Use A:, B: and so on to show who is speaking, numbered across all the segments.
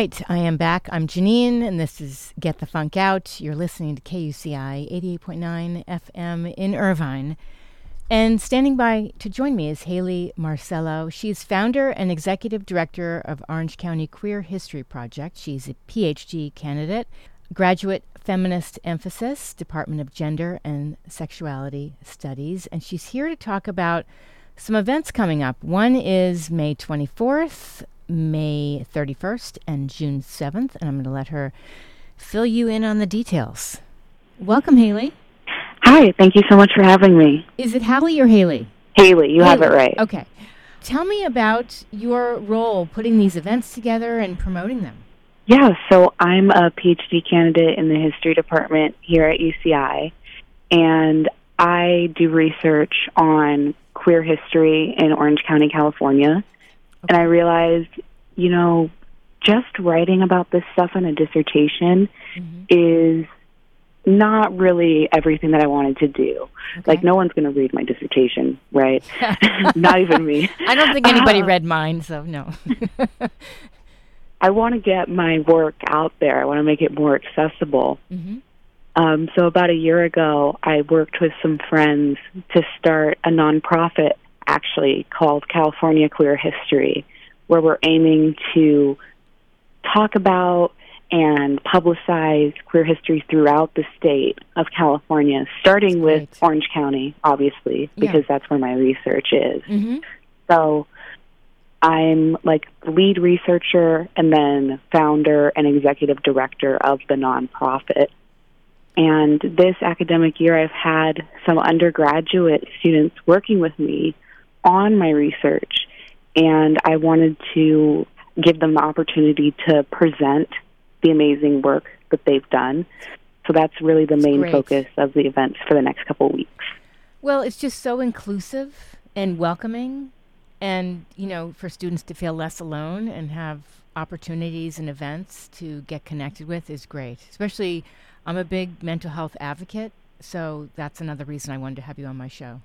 A: right, I am back. I'm Janine, and this is Get the Funk Out. You're listening to KUCI 88.9 FM in Irvine. And standing by to join me is Haley Marcello. She's founder and executive director of Orange County Queer History Project. She's a PhD candidate, graduate feminist emphasis, Department of Gender and Sexuality Studies. And she's here to talk about some events coming up. One is May 24th, May 31st, and June 7th. And I'm going to let her fill you in on the details. Welcome, Haley.
B: Hi, thank you so much for having me.
A: Is it Haley or Haley?
B: Haley, you have it right.
A: Okay. Tell me about your role putting these events together and promoting them.
B: Yeah, so I'm a PhD candidate in the history department here at UCI, and I do research on queer history in Orange County, California. Okay. And I realized, just writing about this stuff in a dissertation is not really everything that I wanted to do. Okay. Like, no one's going to read my dissertation, right? Not even me.
A: I don't think anybody read mine, so no.
B: I want to get my work out there. I want to make it more accessible. So about a year ago, I worked with some friends to start a nonprofit, actually, called California Queer History, where we're aiming to talk about and publicize queer history throughout the state of California, starting with Orange County, obviously, because that's where my research is. So I'm like lead researcher and then founder and executive director of the nonprofit. And this academic year, I've had some undergraduate students working with me on my research, and I wanted to give them the opportunity to present the amazing work that they've done. So that's really the main focus of the events for the next couple of weeks.
A: Well, it's just so inclusive and welcoming, and, for students to feel less alone and have opportunities and events to get connected with is great. Especially, I'm a big mental health advocate, so that's another reason I wanted to have you on my show.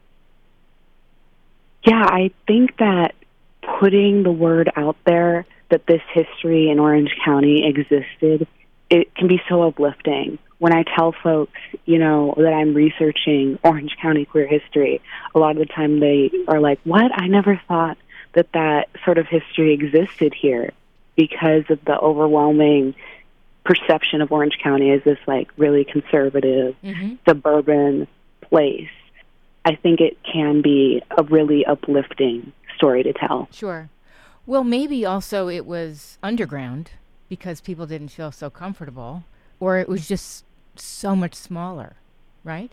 B: Yeah, I think that putting the word out there that this history in Orange County existed, it can be so uplifting. When I tell folks, that I'm researching Orange County queer history, a lot of the time they are like, what? I never thought that sort of history existed here, because of the overwhelming perception of Orange County as this like really conservative, suburban place. I think it can be a really uplifting story to tell.
A: Sure. Well, maybe also it was underground because people didn't feel so comfortable, or it was just so much smaller, right?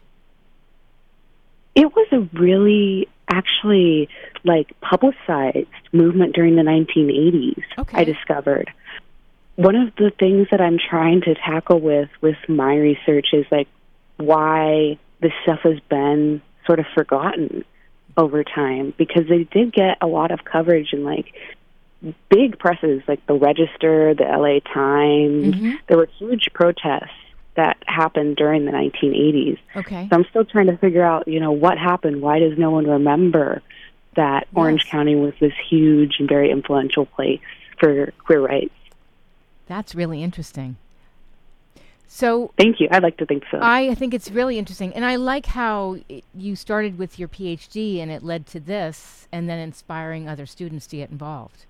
B: It was a really, actually, publicized movement during the 1980s, I discovered. One of the things that I'm trying to tackle with my research is, why this stuff has been sort of forgotten over time, because they did get a lot of coverage in, big presses like the Register, the LA Times. There were huge protests that happened during the 1980s.
A: Okay.
B: So I'm still trying to figure out, what happened. Why does no one remember that Orange County was this huge and very influential place for queer rights?
A: That's really interesting. So
B: thank you. I'd like to think so.
A: I think it's really interesting. And I like how you started with your PhD and it led to this, and then inspiring other students to get involved.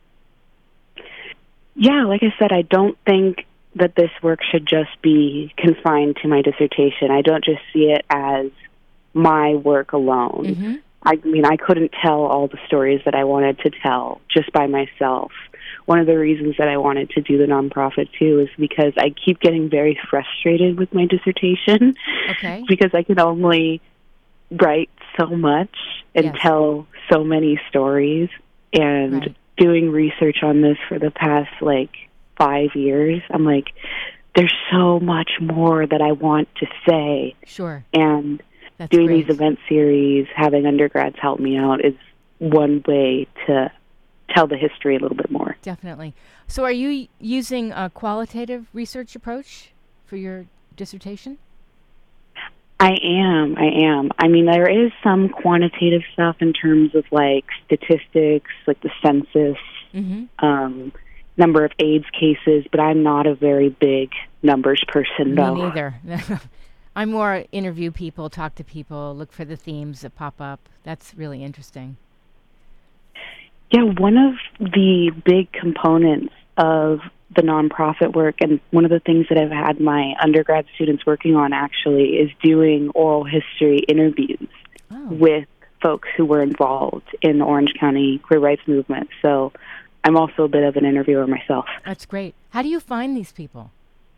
B: Yeah, like I said, I don't think that this work should just be confined to my dissertation. I don't just see it as my work alone. I mean, I couldn't tell all the stories that I wanted to tell just by myself. One of the reasons that I wanted to do the nonprofit, too, is because I keep getting very frustrated with my dissertation.
A: Okay.
B: Because I can only write so much and tell so many stories. And doing research on this for the past, 5 years, I'm like, there's so much more that I want to say.
A: Sure.
B: And
A: that's
B: doing
A: great.
B: these event series, having undergrads help me out is one way to tell the history a little bit more.
A: Definitely. So are you using a qualitative research approach for your dissertation?
B: I am. I mean, there is some quantitative stuff in terms of, statistics, the census, number of AIDS cases, but I'm not a very big numbers person, though.
A: Me neither. I'm more interview people, talk to people, look for the themes that pop up. That's really interesting.
B: Yeah, one of the big components of the nonprofit work, and one of the things that I've had my undergrad students working on actually, is doing oral history interviews with folks who were involved in the Orange County queer rights movement. So I'm also a bit of an interviewer myself.
A: That's great. How do you find these people?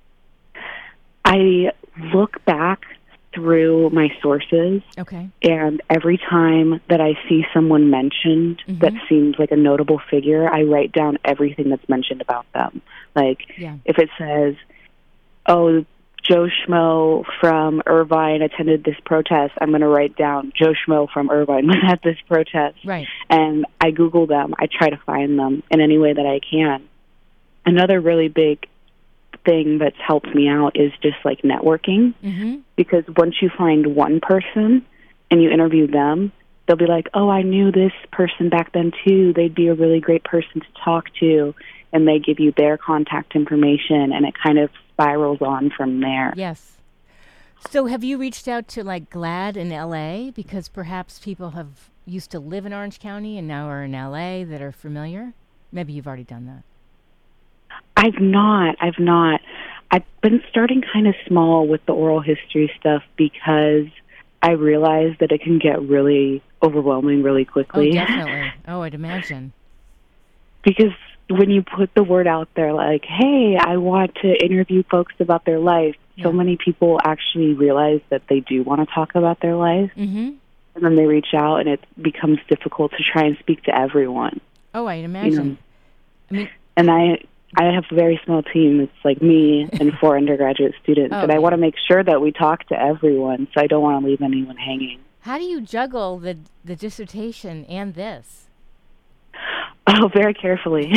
B: I look back through my sources, and every time that I see someone mentioned that seems like a notable figure, I write down everything that's mentioned about them. Like, if it says, oh, Joe Schmo from Irvine attended this protest, I'm going to write down Joe Schmo from Irvine was at this protest.
A: Right.
B: And I Google them. I try to find them in any way that I can. Another really big thing that's helped me out is just like networking, because once you find one person and you interview them, they'll be like, oh, I knew this person back then too. They'd be a really great person to talk to, and they give you their contact information, and it kind of spirals on from there.
A: Yes. So have you reached out to like GLAAD in LA, because perhaps people have used to live in Orange County and now are in LA that are familiar? Maybe you've already done that.
B: I've not. I've been starting kind of small with the oral history stuff because I realize that it can get really overwhelming really quickly.
A: Oh, definitely. Oh, I'd imagine.
B: Because when you put the word out there like, hey, I want to interview folks about their life, so many people actually realize that they do want to talk about their life. And then they reach out, and it becomes difficult to try and speak to everyone.
A: Oh, I'd imagine.
B: And I have a very small team. It's like me and 4 undergraduate students, and I want to make sure that we talk to everyone, so I don't want to leave anyone hanging.
A: How do you juggle the dissertation and this?
B: Oh, very carefully.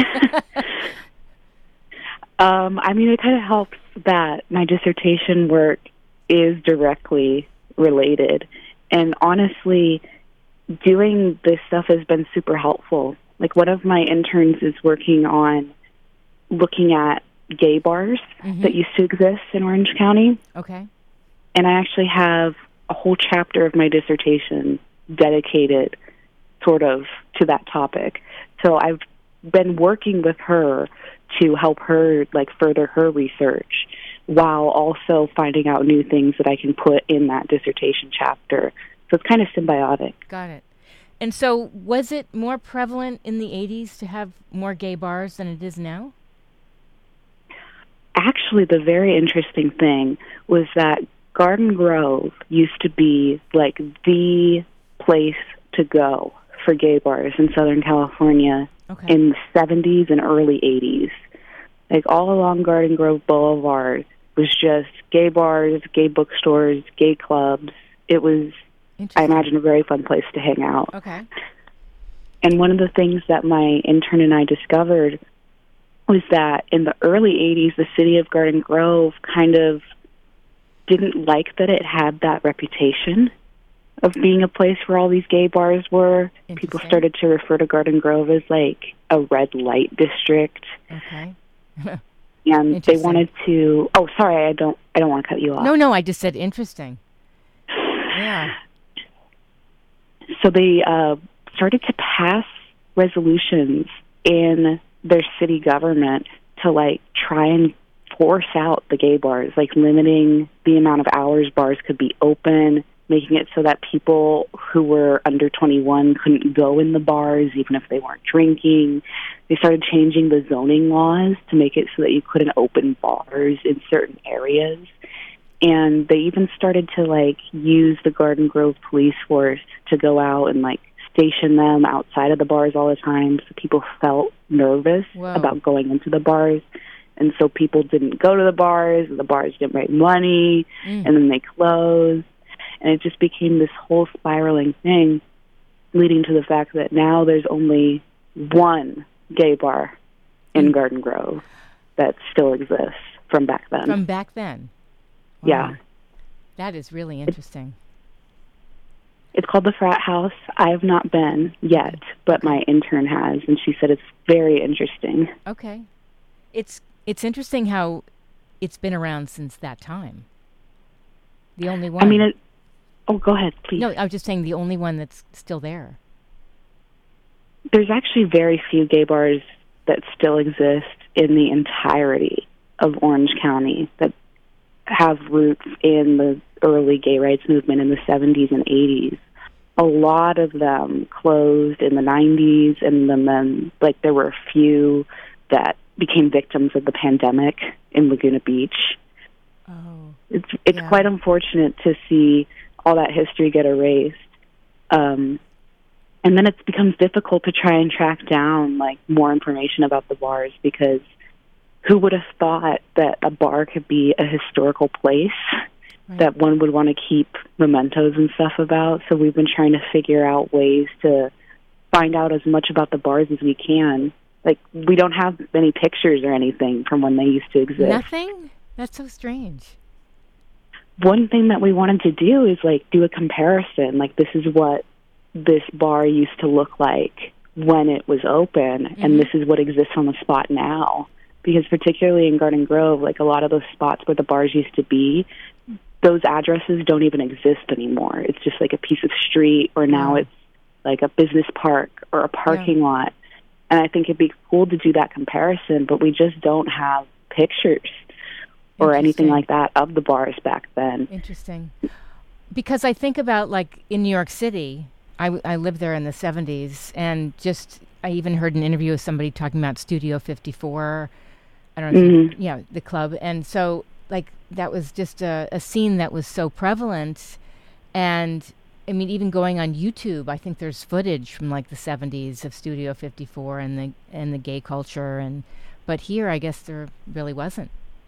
B: It kind of helps that my dissertation work is directly related. And honestly, doing this stuff has been super helpful. Like, one of my interns is working on looking at gay bars that used to exist in Orange County.
A: Okay.
B: And I actually have a whole chapter of my dissertation dedicated sort of to that topic. So I've been working with her to help her like further her research while also finding out new things that I can put in that dissertation chapter. So it's kind of symbiotic.
A: Got it. And so was it more prevalent in the 80s to have more gay bars than it is now?
B: Actually, the very interesting thing was that Garden Grove used to be like the place to go for gay bars in Southern California in the 70s and early 80s. Like, all along Garden Grove Boulevard was just gay bars, gay bookstores, gay clubs. It was, I imagine, a very fun place to hang out.
A: Okay.
B: And one of the things that my intern and I discovered was that in the early 80s, the city of Garden Grove kind of didn't like that it had that reputation of being a place where all these gay bars were. People started to refer to Garden Grove as like a red light district.
A: Okay.
B: And they wanted to... Oh, sorry, I don't want to cut you off.
A: No, I just said interesting. Yeah.
B: So they started to pass resolutions in their city government to like try and force out the gay bars, like limiting the amount of hours bars could be open, making it so that people who were under 21 couldn't go in the bars even if they weren't drinking. They started changing the zoning laws to make it so that you couldn't open bars in certain areas. And they even started to like use the Garden Grove police force to go out and like station them outside of the bars all the time, so people felt nervous about going into the bars. And so people didn't go to the bars didn't make money, and then they closed. And it just became this whole spiraling thing, leading to the fact that now there's only one gay bar in Garden Grove that still exists from back then.
A: From back then? Wow.
B: Yeah.
A: That is really interesting.
B: It's called the Frat House. I have not been yet, but my intern has, and she said it's very interesting.
A: Okay. It's interesting how it's been around since that time. The only one.
B: I mean, go ahead, please.
A: No, I was just saying the only one that's still there.
B: There's actually very few gay bars that still exist in the entirety of Orange County that have roots in the early gay rights movement in the 70s and 80s. A lot of them closed in the 90s, and then there were a few that became victims of the pandemic in Laguna Beach.
A: Oh,
B: it's quite unfortunate to see all that history get erased. And then it becomes difficult to try and track down more information about the bars, because who would have thought that a bar could be a historical place that one would want to keep mementos and stuff about? So we've been trying to figure out ways to find out as much about the bars as we can. We don't have any pictures or anything from when they used to exist.
A: Nothing? That's so strange.
B: One thing that we wanted to do is do a comparison. This is what this bar used to look like when it was open, and this is what exists on the spot now. Because particularly in Garden Grove, a lot of those spots where the bars used to be, those addresses don't even exist anymore. It's just a piece of street, or now it's a business park or a parking lot. And I think it'd be cool to do that comparison, but we just don't have pictures or anything like that of the bars back then.
A: Interesting. Because I think about in New York City, I lived there in the 70s, and I even heard an interview with somebody talking about Studio 54. I don't know, the club. And so, that was just a scene that was so prevalent. And, I mean, even going on YouTube, I think there's footage from, the 70s of Studio 54 and the gay culture. But here, I guess there really wasn't.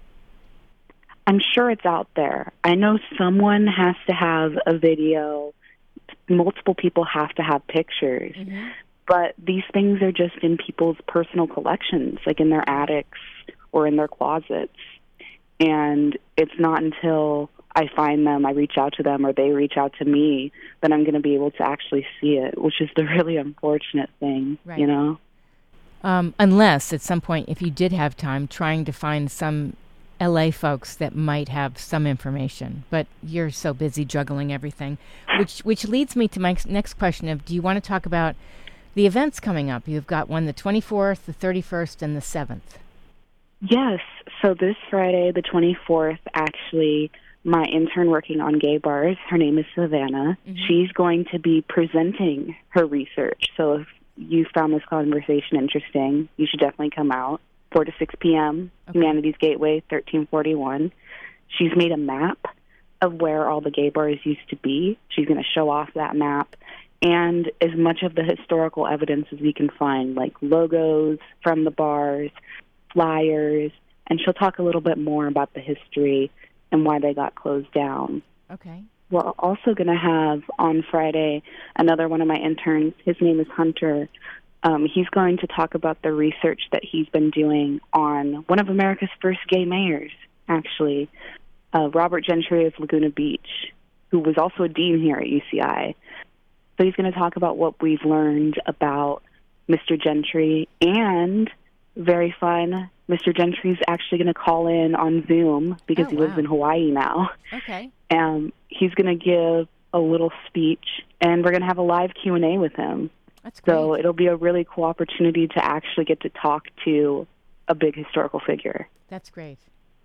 B: I'm sure it's out there. I know someone has to have a video. Multiple people have to have pictures. But these things are just in people's personal collections, in their attics or in their closets. And it's not until I find them, I reach out to them, or they reach out to me, that I'm going to be able to actually see it, which is the really unfortunate thing, you know?
A: Unless, at some point, if you did have time, trying to find some LA folks that might have some information, but you're so busy juggling everything, which leads me to my next question of, do you want to talk about the events coming up? You've got one the 24th, the 31st, and the 7th.
B: Yes. So this Friday, the 24th, actually, my intern working on gay bars, her name is Savannah. She's going to be presenting her research. So if you found this conversation interesting, you should definitely come out. 4 to 6 p.m., Humanities Gateway, 1341. She's made a map of where all the gay bars used to be. She's going to show off that map and as much of the historical evidence as we can find, logos from the bars, flyers, and she'll talk a little bit more about the history and why they got closed down.
A: Okay.
B: We're also going to have on Friday another one of my interns. His name is Hunter. He's going to talk about the research that he's been doing on one of America's first gay mayors, actually, Robert Gentry of Laguna Beach, who was also a dean here at UCI. So he's going to talk about what we've learned about Mr. Gentry, and very fun, Mr. Gentry's actually going to call in on Zoom because he lives in Hawaii now.
A: Okay.
B: He's going to give a little speech, and we're going to have a live Q&A with him.
A: That's great.
B: So it'll be a really cool opportunity to actually get to talk to a big historical figure.
A: That's great.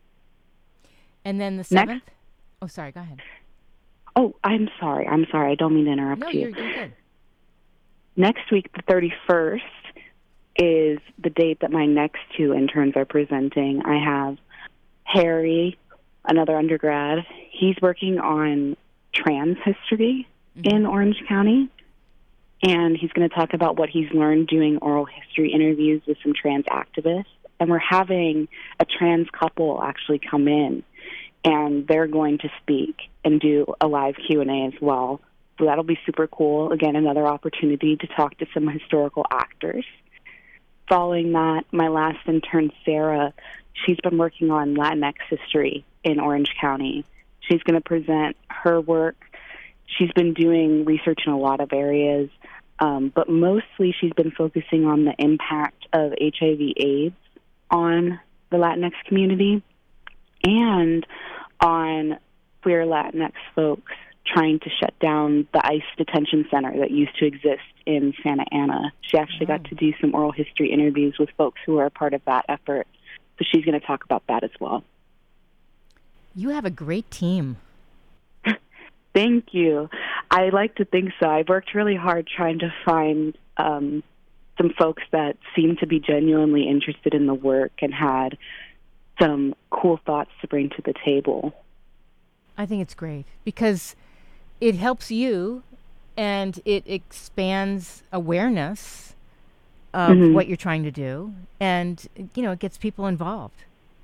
A: And then the 7th? Oh, sorry, go ahead.
B: Oh, I'm sorry. I don't mean to interrupt you.
A: No, you're good.
B: Next week, the 31st, is the date that my next two interns are presenting. I have Harry, another undergrad. He's working on trans history in Orange County. And he's going to talk about what he's learned doing oral history interviews with some trans activists. And we're having a trans couple actually come in, and they're going to speak and do a live Q&A as well. So that'll be super cool. Again, another opportunity to talk to some historical actors. Following that, my last intern, Sarah, she's been working on Latinx history in Orange County. She's going to present her work. She's been doing research in a lot of areas, but mostly she's been focusing on the impact of HIV/AIDS on the Latinx community and on queer Latinx folks trying to shut down the ICE detention center that used to exist in Santa Ana. She actually got to do some oral history interviews with folks who are a part of that effort. So she's going to talk about that as well.
A: You have a great team.
B: Thank you. I like to think so. I worked really hard trying to find some folks that seemed to be genuinely interested in the work and had some cool thoughts to bring to the table.
A: I think it's great because it helps you and it expands awareness of what you're trying to do, and it gets people involved.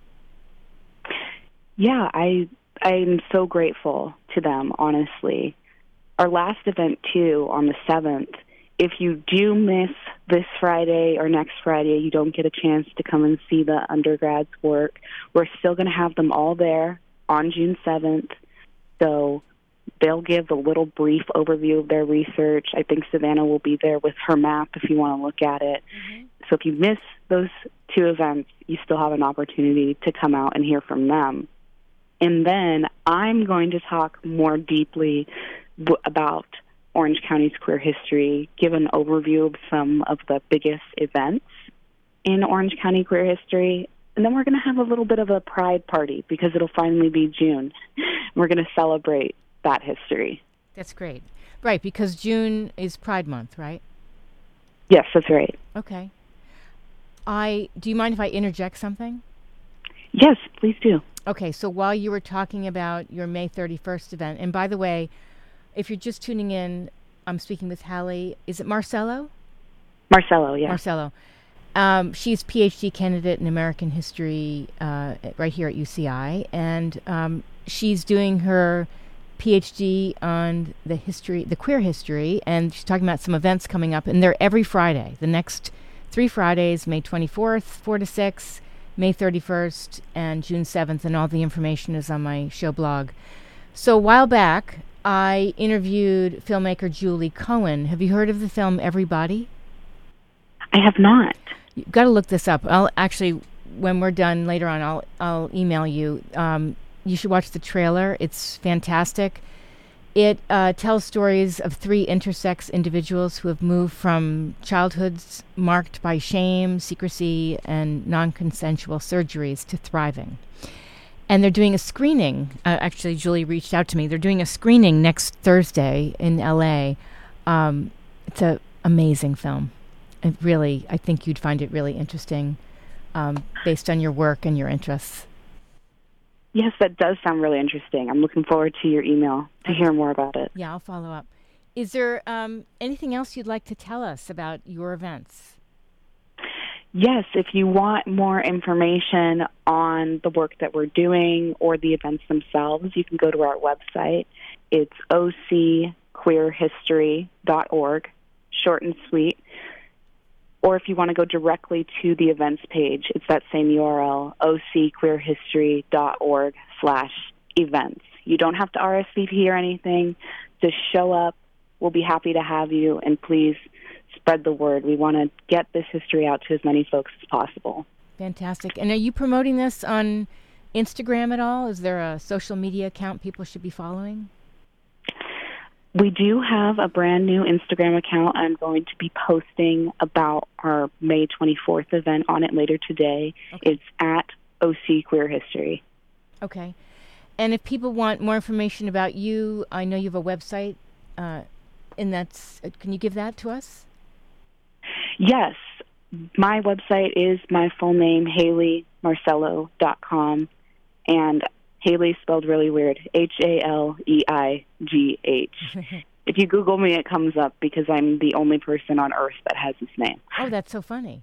A: Yeah,
B: I'm so grateful to them, honestly. Our last event, too, on the 7th, if you do miss this Friday or next Friday, you don't get a chance to come and see the undergrads' work, we're still going to have them all there on June 7th. So they'll give a little brief overview of their research. I think Savannah will be there with her map if you want to look at it. So if you miss those two events, you still have an opportunity to come out and hear from them. And then I'm going to talk more deeply about Orange County's queer history, give an overview of some of the biggest events in Orange County queer history. And then we're going to have a little bit of a pride party because it'll finally be June. We're going to celebrate that history.
A: That's great. Right, because June is Pride Month, right?
B: Yes, that's right.
A: Okay. Do you mind if I interject something?
B: Yes, please do.
A: Okay, so while you were talking about your May 31st event, and by the way, if you're just tuning in, I'm speaking with Hallie. Is it Marcello?
B: Marcello, yeah.
A: Marcello. She's PhD candidate in American history right here at UCI, and she's doing her PhD on the queer history, and she's talking about some events coming up, and they're every Friday. The next 3 Fridays, May 24th, 4 to 6, May 31st, and June 7th, and all the information is on my show blog. So a while back, I interviewed filmmaker Julie Cohen. Have you heard of the film Everybody?
B: I have not.
A: You've got to look this up. I'll actually, when we're done later on, I'll email you. You should watch the trailer. It's fantastic. It tells stories of 3 intersex individuals who have moved from childhoods marked by shame, secrecy, and non-consensual surgeries to thriving. And they're doing a screening. Actually, Julie reached out to me. They're doing a screening next Thursday in L.A. It's an amazing film. I think you'd find it really interesting based on your work and your interests.
B: Yes, that does sound really interesting. I'm looking forward to your email to hear more about it.
A: Yeah, I'll follow up. Is there anything else you'd like to tell us about your events?
B: Yes, if you want more information on the work that we're doing or the events themselves, you can go to our website. It's ocqueerhistory.org, short and sweet. Or if you want to go directly to the events page, it's that same URL, ocqueerhistory.org/events. You don't have to RSVP or anything. Just show up. We'll be happy to have you, and please spread the word. We want to get this history out to as many folks as possible.
A: Fantastic. And are you promoting this on Instagram at all? Is there a social media account people should be following?
B: We do have a brand new Instagram account. I'm going to be posting about our May 24th event on it later today. Okay. It's at OC Queer History.
A: Okay. And if people want more information about you, I know you have a website, and can you give that to us?
B: Yes. My website is my full name, HaleyMarcello.com, and Haley spelled really weird, Haleigh. If you Google me, it comes up because I'm the only person on Earth that has this name.
A: Oh, that's so funny.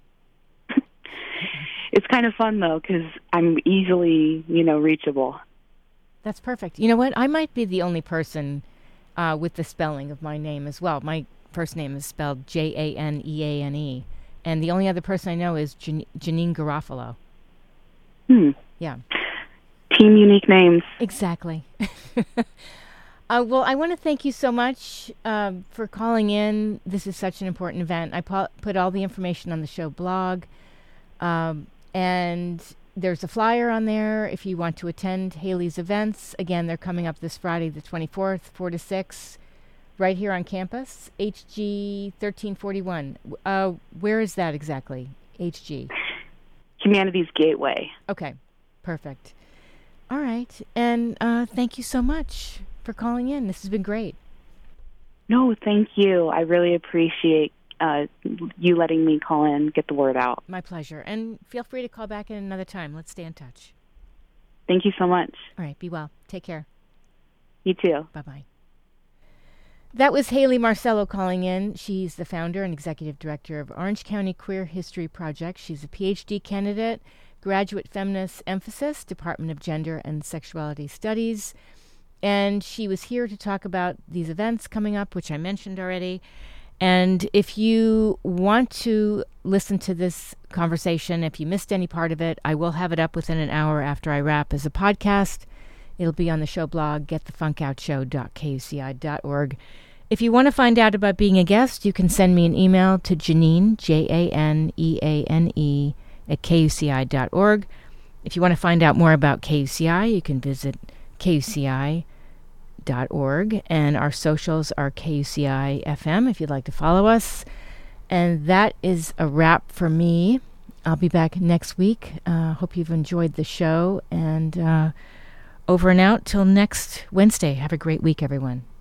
B: It's kind of fun, though, because I'm easily, reachable.
A: That's perfect. You know what? I might be the only person with the spelling of my name as well. My first name is spelled Janeane, and the only other person I know is Janine Garofalo. Yeah.
B: Team unique names.
A: Exactly. Well, I want to thank you so much for calling in. This is such an important event. I put all the information on the show blog. And there's a flyer on there if you want to attend Haley's events. Again, they're coming up this Friday, the 24th, 4 to 6, right here on campus, HG 1341. Where is that exactly, HG?
B: Humanities Gateway.
A: Okay, perfect. All right, and thank you so much for calling in. This has been great.
B: No, thank you. I really appreciate you letting me call in, get the word out.
A: My pleasure. And feel free to call back at another time. Let's stay in touch.
B: Thank you so much.
A: All right, be well. Take care.
B: You too.
A: Bye-bye. That was Haley Marcello calling in. She's the founder and executive director of Orange County Queer History Project. She's a PhD candidate, graduate feminist emphasis, Department of Gender and Sexuality Studies. And she was here to talk about these events coming up, which I mentioned already. And if you want to listen to this conversation, if you missed any part of it, I will have it up within an hour after I wrap as a podcast. It'll be on the show blog, getthefunkoutshow.kuci.org. If you want to find out about being a guest, you can send me an email to Janine, JANEANE, at kuci.org. If you want to find out more about KUCI, you can visit KUCI.org, and our socials are KUCI FM if you'd like to follow us. And that is a wrap for me. I'll be back next week. Hope you've enjoyed the show, and over and out till next Wednesday. Have a great week, everyone.